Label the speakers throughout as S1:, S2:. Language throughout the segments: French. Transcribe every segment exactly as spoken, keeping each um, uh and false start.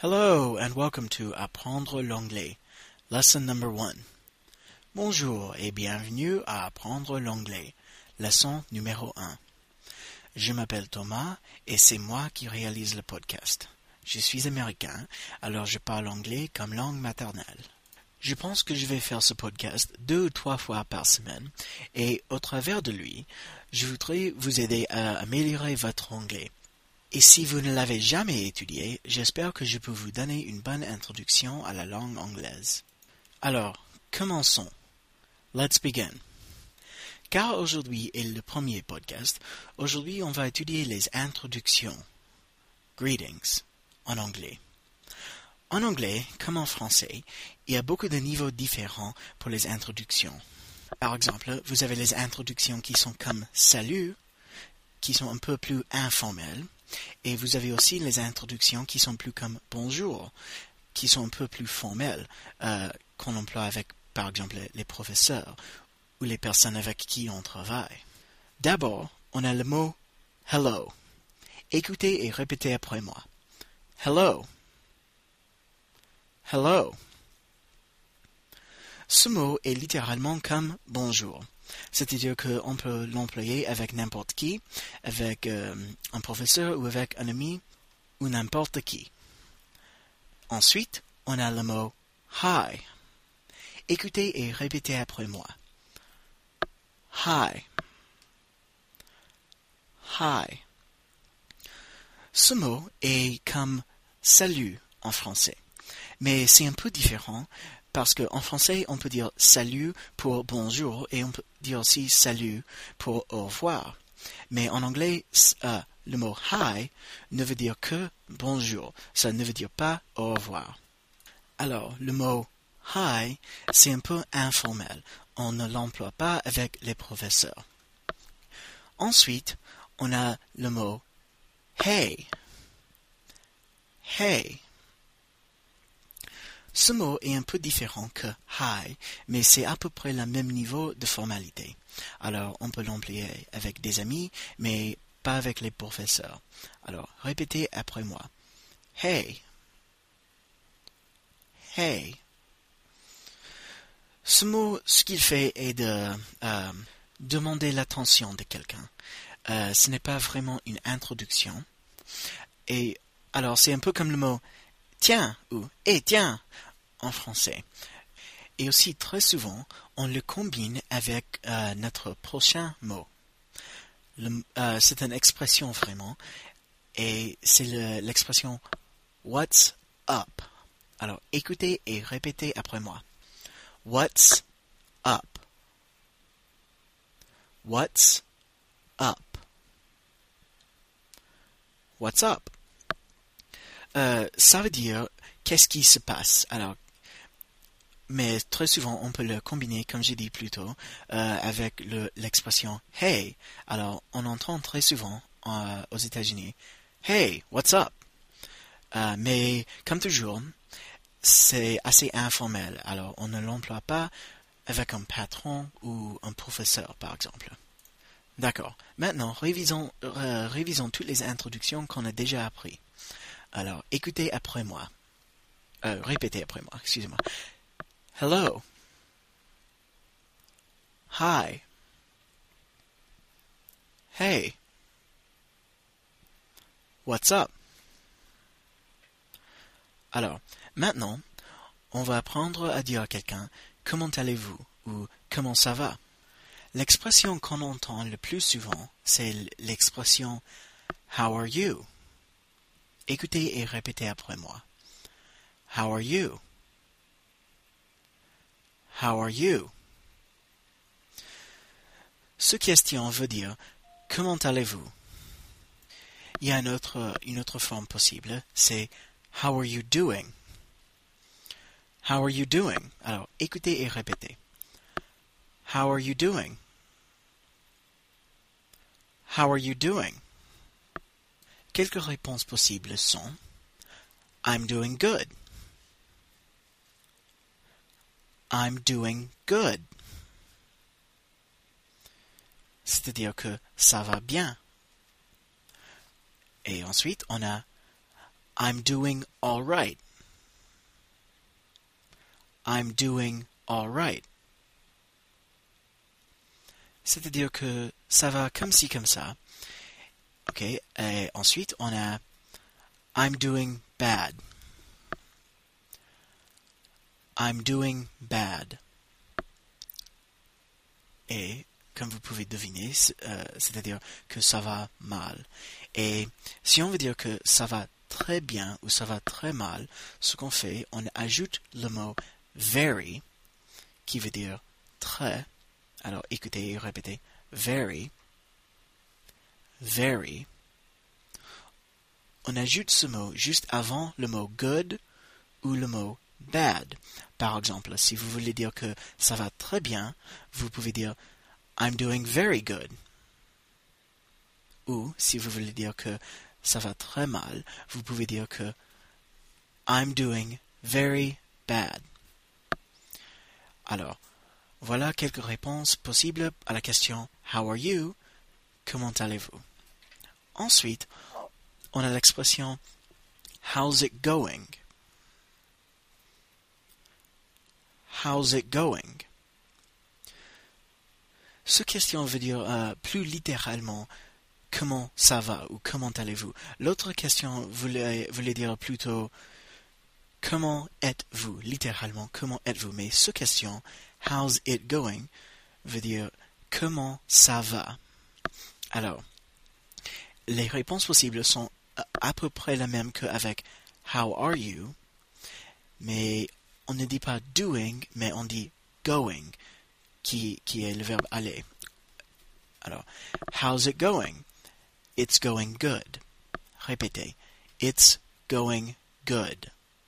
S1: Hello and welcome to Apprendre l'anglais, lesson number one. Bonjour et bienvenue à Apprendre l'anglais, leçon numéro un. Je m'appelle Thomas et c'est moi qui réalise le podcast. Je suis américain, alors je parle anglais comme langue maternelle. Je pense que je vais faire ce podcast deux ou trois fois par semaine et au travers de lui, je voudrais vous aider à améliorer votre anglais. Et si vous ne l'avez jamais étudié, j'espère que je peux vous donner une bonne introduction à la langue anglaise. Alors, commençons. Let's begin. Car aujourd'hui est le premier podcast, aujourd'hui on va étudier les introductions, greetings, en anglais. En anglais, comme en français, il y a beaucoup de niveaux différents pour les introductions. Par exemple, vous avez les introductions qui sont comme « salut », qui sont un peu plus informelles. Et vous avez aussi les introductions qui sont plus comme « bonjour », qui sont un peu plus formelles, euh, qu'on emploie avec, par exemple, les professeurs ou les personnes avec qui on travaille. D'abord, on a le mot « hello ». Écoutez et répétez après moi. « Hello ». « Hello ». Ce mot est littéralement comme « bonjour ». C'est-à-dire qu'on peut l'employer avec n'importe qui, avec euh, un professeur ou avec un ami, ou n'importe qui. Ensuite, on a le mot « hi ». Écoutez et répétez après moi. « Hi ». « Hi ». Ce mot est comme « salut » en français, mais c'est un peu différent. Parce qu'en français, on peut dire « salut » pour « bonjour » et on peut dire aussi « salut » pour « au revoir ». Mais en anglais, euh, le mot « hi » ne veut dire que « bonjour ». Ça ne veut dire pas « au revoir ». Alors, le mot « hi » c'est un peu informel. On ne l'emploie pas avec les professeurs. Ensuite, on a le mot « hey ». « Hey ». Ce mot est un peu différent que « hi », mais c'est à peu près le même niveau de formalité. Alors, on peut l'employer avec des amis, mais pas avec les professeurs. Alors, répétez après moi. « Hey ». « Hey ». Ce mot, ce qu'il fait est de euh, demander l'attention de quelqu'un. Euh, ce n'est pas vraiment une introduction. Et alors, c'est un peu comme le mot « tiens » ou « eh, tiens » en français. Et aussi, très souvent, on le combine avec euh, notre prochain mot. Le, euh, c'est une expression vraiment, et c'est le, l'expression « what's up ». Alors, écoutez et répétez après moi. « What's up ». « What's up ». « What's up ». Euh, ça veut dire qu'est-ce qui se passe. Alors, mais très souvent on peut le combiner, comme j'ai dit plus tôt, euh, avec le, l'expression hey. Alors, on entend très souvent euh, aux États-Unis hey, what's up? Euh, mais comme toujours, c'est assez informel. Alors, on ne l'emploie pas avec un patron ou un professeur, par exemple. D'accord. Maintenant, révisons, euh, révisons toutes les introductions qu'on a déjà apprises. Alors, écoutez après moi. Euh, répétez après moi, excusez-moi. Hello. Hi. Hey. What's up? Alors, maintenant, on va apprendre à dire à quelqu'un « Comment allez-vous » ou « Comment ça va ?» L'expression qu'on entend le plus souvent, c'est l'expression « How are you ?» Écoutez et répétez après moi. How are you? How are you? Ce question veut dire comment allez-vous? Il y a une autre, une autre forme possible, c'est how are you doing? How are you doing? Alors, écoutez et répétez. How are you doing? How are you doing? Quelques réponses possibles sont I'm doing good. I'm doing good. C'est-à-dire que ça va bien. Et ensuite, on a I'm doing all right. I'm doing all right. C'est-à-dire que ça va comme ci, comme ça. Ok. Et ensuite, on a I'm doing bad. I'm doing bad. Et, comme vous pouvez deviner, euh, c'est-à-dire que ça va mal. Et si on veut dire que ça va très bien ou ça va très mal, ce qu'on fait, on ajoute le mot very, qui veut dire très. Alors, écoutez et répétez. Very. Very. On ajoute ce mot juste avant le mot good ou le mot bad. Par exemple, si vous voulez dire que ça va très bien, vous pouvez dire I'm doing very good. Ou si vous voulez dire que ça va très mal, vous pouvez dire que I'm doing very bad. Alors, voilà quelques réponses possibles à la question How are you? Comment allez-vous? Ensuite, on a l'expression How's it going? How's it going? Cette question veut dire euh, plus littéralement comment ça va ou comment allez-vous. L'autre question voulait, voulait dire plutôt comment êtes-vous, littéralement comment êtes-vous. Mais cette question, how's it going, veut dire comment ça va. Alors, les réponses possibles sont à peu près les mêmes qu'avec how are you, mais on ne dit pas doing, mais on dit going, qui, qui est le verbe aller. Alors, how's it going? It's going good. Répétez. It's going good.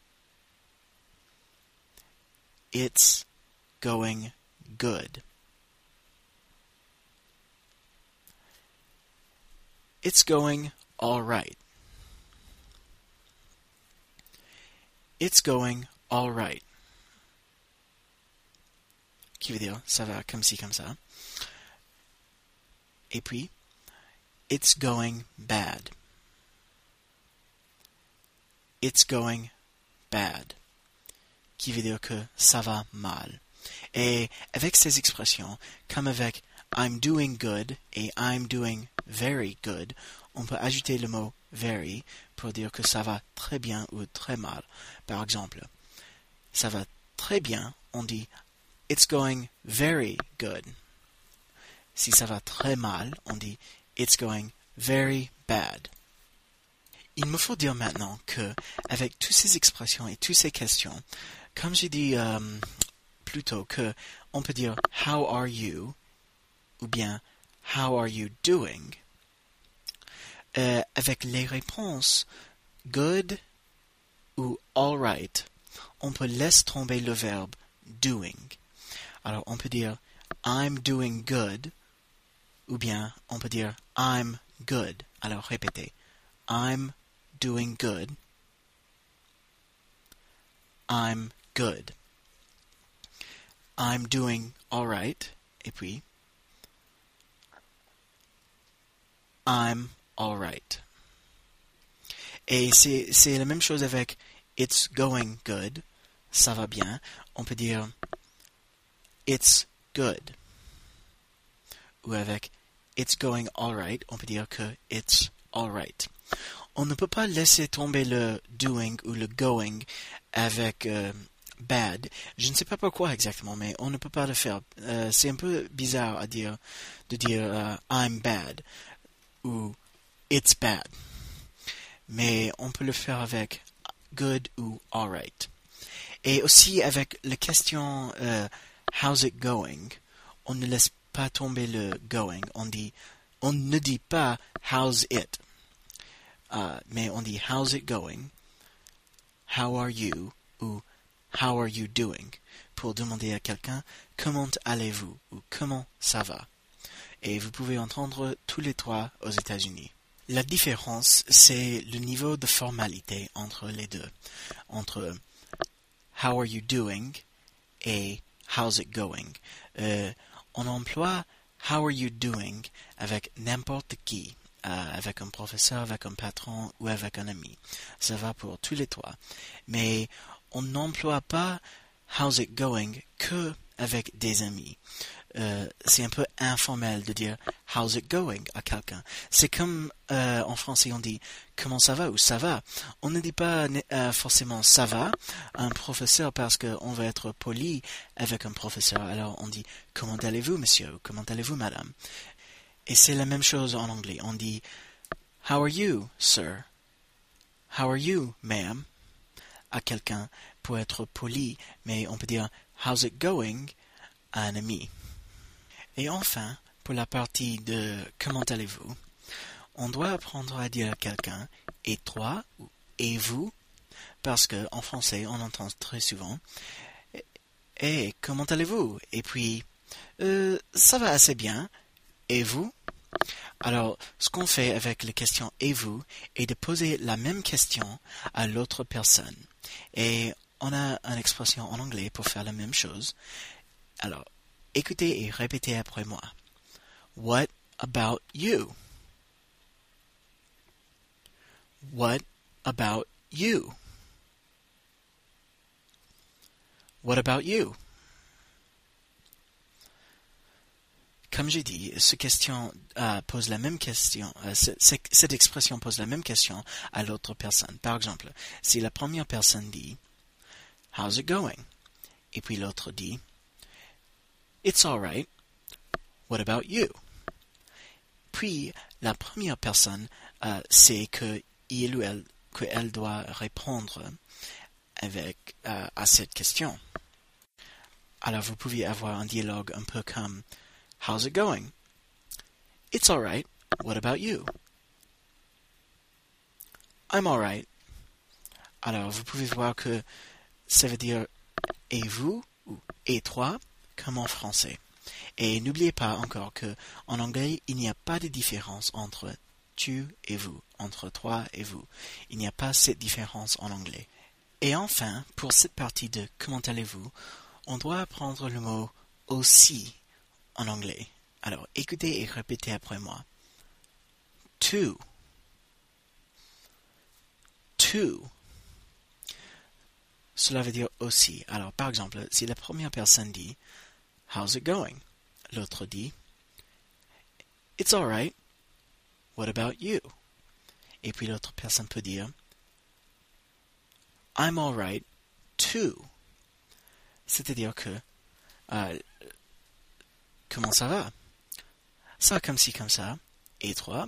S1: It's going good. It's going all right. It's going all right. Qui veut dire ça va comme ci, comme ça. Et puis, it's going bad. It's going bad. Qui veut dire que ça va mal. Et avec ces expressions, comme avec I'm doing good et I'm doing very good, on peut ajouter le mot very pour dire que ça va très bien ou très mal. Par exemple, ça va très bien, on dit It's going very good. Si ça va très mal, on dit It's going very bad. Il me faut dire maintenant que, avec toutes ces expressions et toutes ces questions, comme j'ai dit euh, plus tôt, que on peut dire How are you? Ou bien How are you doing? Euh, avec les réponses good ou all right, on peut laisser tomber le verbe doing. Alors, on peut dire I'm doing good, ou bien on peut dire I'm good. Alors, répétez. I'm doing good. I'm good. I'm doing all right. Et puis, I'm all right. Et c'est, c'est la même chose avec it's going good. Ça va bien. On peut dire it's good. Ou avec it's going all right, on peut dire que it's all right. On ne peut pas laisser tomber le doing ou le going avec euh, bad. Je ne sais pas pourquoi exactement, mais on ne peut pas le faire. Euh, c'est un peu bizarre à dire de dire uh, I'm bad ou it's bad. Mais on peut le faire avec good ou all right. Et aussi avec la question uh, how's it going, on ne laisse pas tomber le going. On dit, on ne dit pas how's it, uh, mais on dit how's it going, how are you ou how are you doing pour demander à quelqu'un comment allez-vous ou comment ça va. Et vous pouvez entendre tous les trois aux États-Unis. La différence, c'est le niveau de formalité entre les deux, entre how are you doing et how's it going. Euh, on emploie how are you doing avec n'importe qui. euh, avec un professeur, avec un patron ou avec un ami. Ça va pour tous les trois. Mais on n'emploie pas how's it going que avec des amis. Euh, c'est un peu informel de dire how's it going à quelqu'un. C'est comme euh, en français on dit comment ça va ou ça va. On ne dit pas euh, forcément ça va à un professeur parce qu'on veut être poli avec un professeur. Alors on dit comment allez-vous monsieur ou comment allez-vous madame. Et c'est la même chose en anglais. On dit how are you sir? How are you ma'am? À quelqu'un pour être poli, mais on peut dire how's it going à un ami. Et enfin, pour la partie de comment allez-vous, on doit apprendre à dire à quelqu'un et toi ou et vous, parce que en français on entend très souvent et comment allez-vous? Et puis euh, ça va assez bien. Et vous? Alors, ce qu'on fait avec les questions et vous est de poser la même question à l'autre personne. Et on a une expression en anglais pour faire la même chose. Alors, écoutez et répétez après moi. What about you? What about you? What about you? Comme j'ai dit, cette question euh, pose la même question. Euh, cette, cette expression pose la même question à l'autre personne. Par exemple, si la première personne dit how's it going? Et puis l'autre dit it's all right. What about you? Puis la première personne euh, sait que il ou elle qu'elle doit répondre avec euh, à cette question. Alors vous pouvez avoir un dialogue un peu comme how's it going? It's all right. What about you? I'm all right. Alors vous pouvez voir que ça veut dire et vous ou et toi comme en français. Et n'oubliez pas encore que en anglais il n'y a pas de différence entre tu et vous, entre toi et vous. Il n'y a pas cette différence en anglais. Et enfin, pour cette partie de comment allez-vous, on doit apprendre le mot aussi en anglais. Alors, écoutez et répétez après moi. Too. Too. Cela veut dire aussi. Alors, par exemple, si la première personne dit how's it going? L'autre dit it's all right. What about you? Et puis l'autre personne peut dire I'm all right too. C'est-à-dire que euh, comment ça va? Ça va comme ci, comme ça. Et toi?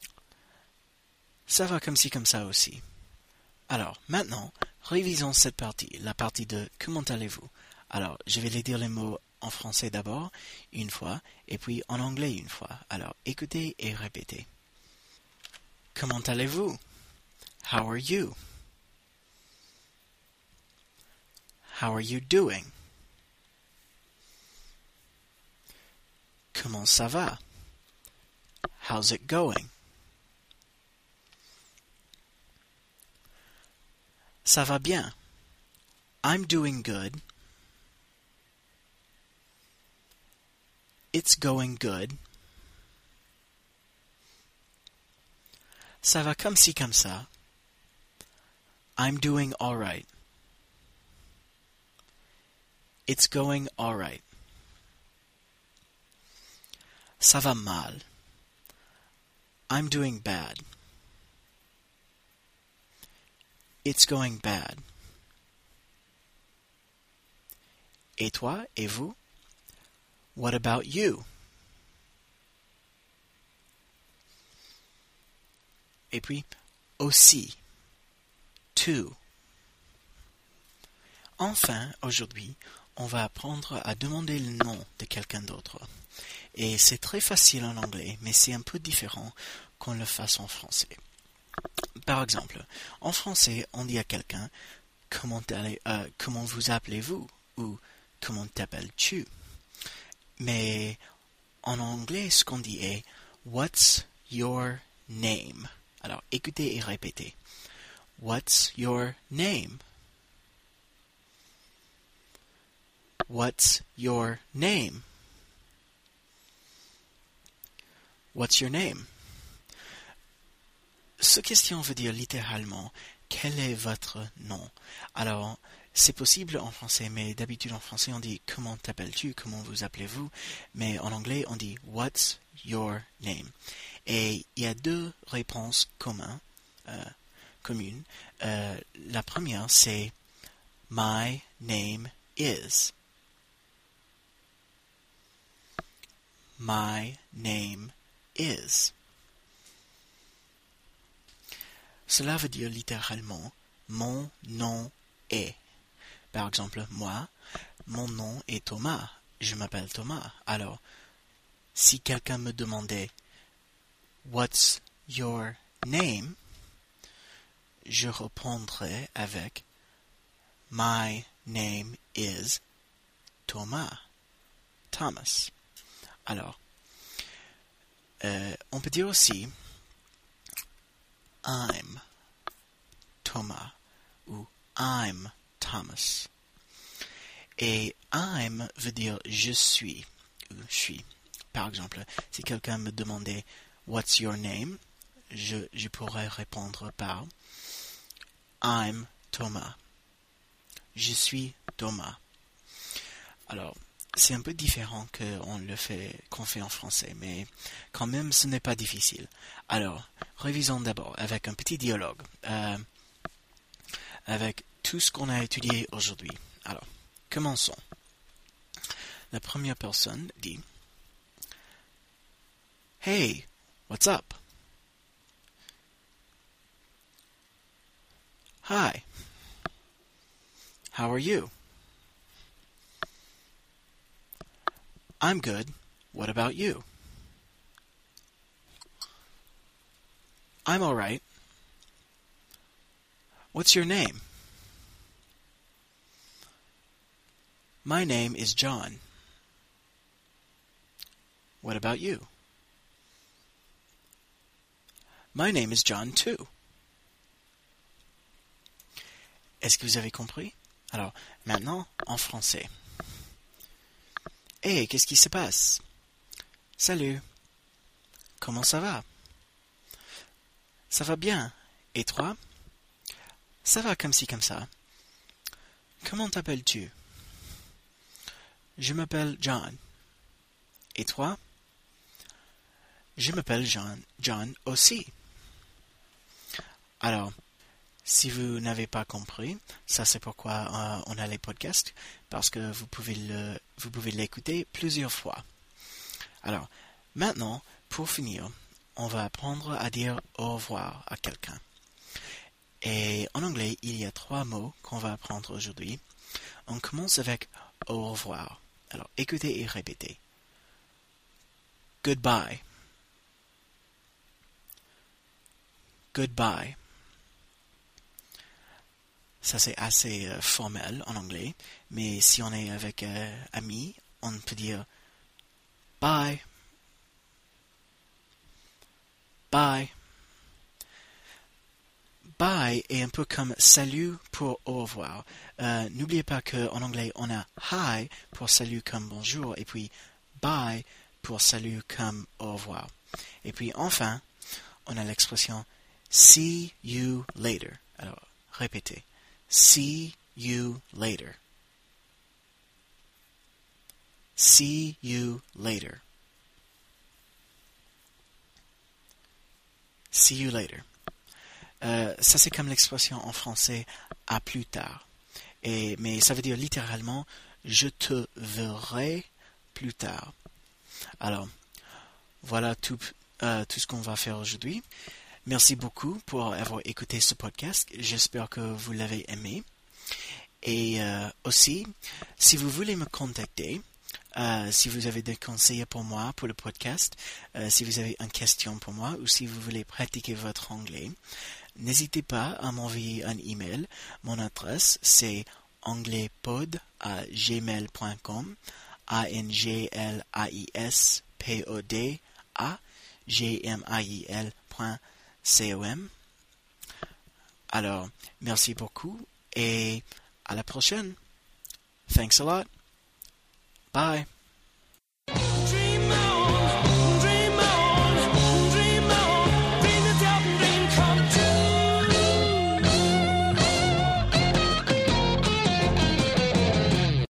S1: Ça va comme ci, comme ça aussi. Alors, maintenant, révisons cette partie, la partie de comment allez-vous. Alors, je vais les dire les mots en français d'abord, une fois, et puis en anglais une fois. Alors, écoutez et répétez. Comment allez-vous? How are you? How are you doing? Comment ça va? How's it going? Ça va bien. I'm doing good. It's going good. Ça va comme ci, comme ça. I'm doing all right. It's going all right. Ça va mal. I'm doing bad. It's going bad. Et toi, et vous? What about you? Et puis, aussi. Too. Enfin, aujourd'hui, on va apprendre à demander le nom de quelqu'un d'autre. Et c'est très facile en anglais, mais c'est un peu différent qu'on le fasse en français. Par exemple, en français, on dit à quelqu'un « Comment, euh, comment vous appelez-vous » ou « Comment t'appelles-tu » Mais en anglais, ce qu'on dit est « What's your name » Alors, écoutez et répétez. « What's your name » What's your name? What's your name? ce question veut dire littéralement « Quel est votre nom ?» Alors, c'est possible en français, mais d'habitude en français on dit « Comment t'appelles-tu » ? « Comment vous appelez-vous ?» Mais en anglais on dit « What's your name ?» Et il y a deux réponses communes. Euh, communes. Euh, la première c'est « My name is ». My name is. Cela veut dire littéralement « Mon nom est ». Par exemple, moi, mon nom est Thomas. Je m'appelle Thomas. Alors, si quelqu'un me demandait « What's your name ?» je répondrais avec « My name is Thomas. Thomas. » Alors, euh, on peut dire aussi I'm Thomas ou I'm Thomas. Et I'm veut dire je suis ou je suis. Par exemple, si quelqu'un me demandait What's your name? Je, je pourrais répondre par I'm Thomas. Je suis Thomas. Alors, c'est un peu différent qu'on le fait, qu'on fait en français, mais quand même, ce n'est pas difficile. Alors, révisons d'abord avec un petit dialogue, euh, avec tout ce qu'on a étudié aujourd'hui. Alors, commençons. La première personne dit « Hey, what's up? »« Hi. How are you? » I'm good. What about you? I'm all right. What's your name? My name is John. What about you? My name is John too. Est-ce que vous avez compris? Alors, maintenant, en français. Hey, qu'est-ce qui se passe? Salut. Comment ça va? Ça va bien. Et toi? Ça va comme ci, comme ça. Comment t'appelles-tu? Je m'appelle John. Et toi? Je m'appelle John, John aussi. Alors, si vous n'avez pas compris, ça c'est pourquoi euh, on a les podcasts, parce que vous pouvez le, vous pouvez l'écouter plusieurs fois. Alors, maintenant, pour finir, on va apprendre à dire au revoir à quelqu'un. Et en anglais, il y a trois mots qu'on va apprendre aujourd'hui. On commence avec au revoir. Alors, écoutez et répétez. Goodbye. Goodbye. Ça, c'est assez euh, formel en anglais, mais si on est avec euh, amis, on peut dire bye. Bye. Bye est un peu comme salut pour au revoir. Euh, n'oubliez pas qu'en anglais, on a hi pour salut comme bonjour, et puis bye pour salut comme au revoir. Et puis enfin, on a l'expression see you later. Alors, répétez. See you later. See you later. See you later. Euh, ça c'est comme l'expression en français à plus tard. Et, mais ça veut dire littéralement je te verrai plus tard. Alors, voilà tout, euh, tout ce qu'on va faire aujourd'hui. Merci beaucoup pour avoir écouté ce podcast. J'espère que vous l'avez aimé. Et euh, aussi, si vous voulez me contacter, euh, si vous avez des conseils pour moi, pour le podcast, euh, si vous avez une question pour moi, ou si vous voulez pratiquer votre anglais, n'hésitez pas à m'envoyer un email. Mon adresse, c'est anglaispod à gmail point com, A N G L A I S P O D à G M A I L point com. Alors, merci beaucoup et à la prochaine. Thanks a lot. Bye.